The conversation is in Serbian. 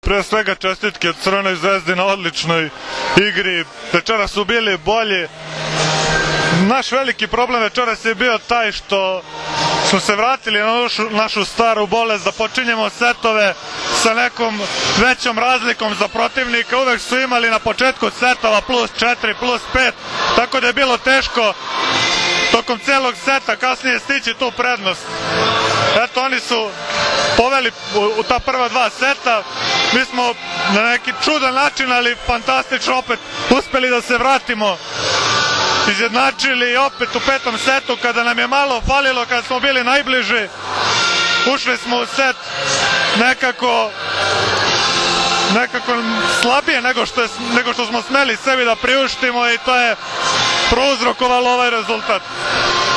Pre svega čestitke Crvenoj zvezdi na odličnoj igri. Večeras su bili bolji. Naš veliki problem večeras je bio taj što smo se vratili na našu staru bolest da počinjemo setove sa nekom većom razlikom za protivnika. Uvek su imali na početku setova +4, +5, tako da je bilo teško tokom celog seta kasnije stići tu prednost. Eto, oni su poveli u ta prva dva seta. Mi smo na neki čudan način, ali fantastično opet uspeli da se vratimo. Izjednačili opet u petom setu kada nam je malo falilo, kada smo bili najbliži. Ušli smo u set nekako slabije nego što smo smeli sebi da priuštimo i to je prouzrokovalo ovaj rezultat.